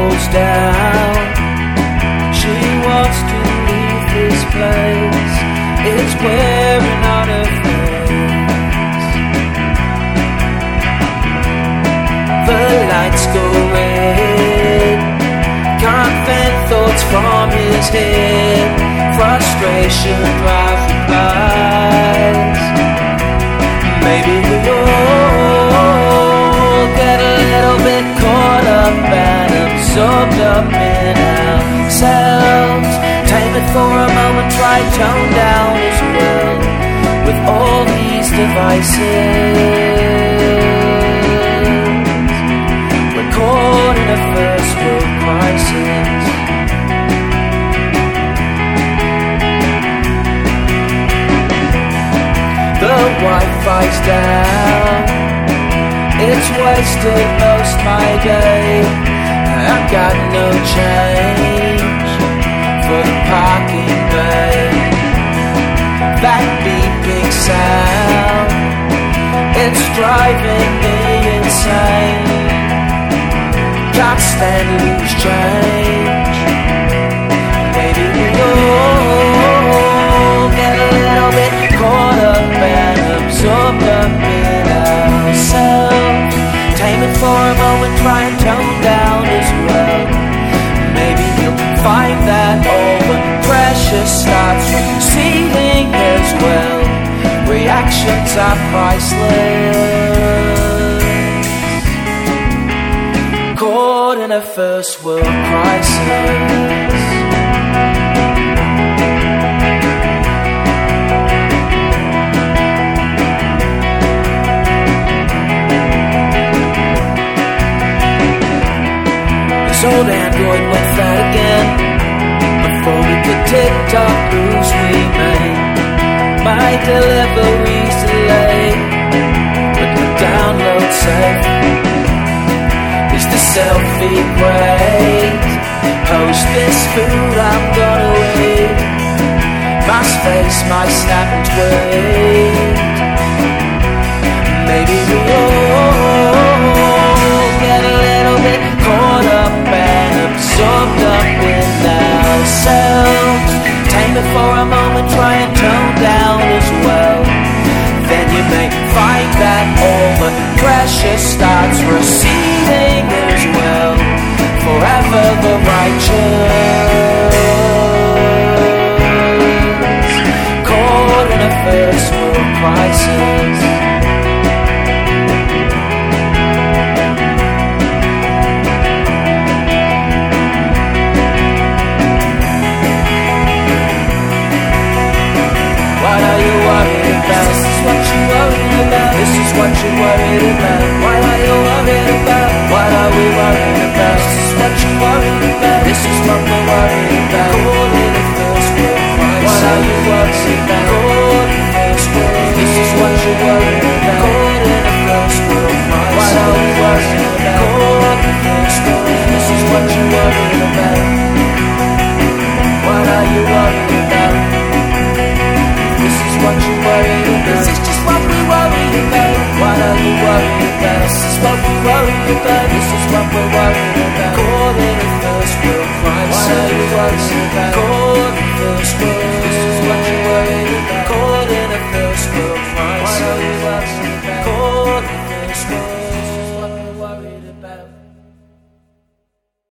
falls down. She wants to leave this place. It's wearing out her face. The lights go red. Can't vent thoughts from his head. Frustration drives the prize. Maybe we all get a little bit caught up and absorbed up in ourselves. Tame it for a moment, try tone down as well. With all these devices, we're caught in a first world crisis. The Wi-Fi's down. It's wasted most my day. I've got no change for the parking bay. That beeping sound, it's driving me insane. Can't stand loose change. Maybe we all get a little bit caught up and absorbed up in ourselves. Tame it for a moment, try and tone down as well. Maybe you'll find that all the pressure starts receding as well. Reactions are priceless. Caught in a first world crisis. This old android went fat again. Before we could tick-tock moves we made. My delivery's delayed, but the download safe. Is the selfie great? Post this food, I'm gonna wait. My space, my snap and tweet. Maybe we all get a little bit caught up and absorbed up in ourselves. Tame it for a moment, try and tone down as well. Then you may find that all the pressure starts receding as well. Forever the righteous, caught in a first world crisis. What are you worried about? This is what you worried about. This is what you worried about. What are you worried about? What are we worried about? This is what you worried about. This is what we're worried about. Caught in a first world crisis. What are you worried about? Caught in a first world. This is what you worried about. Caught in a first world crisis. What are we worried about? Caught in a first world. This is what you worried about. What are you worried about? This is what you worried about. This is just what we worried about. What are you worried about? This is what we worried about. This is what we're worried about. Caught in a first world crisis. What are you worried about?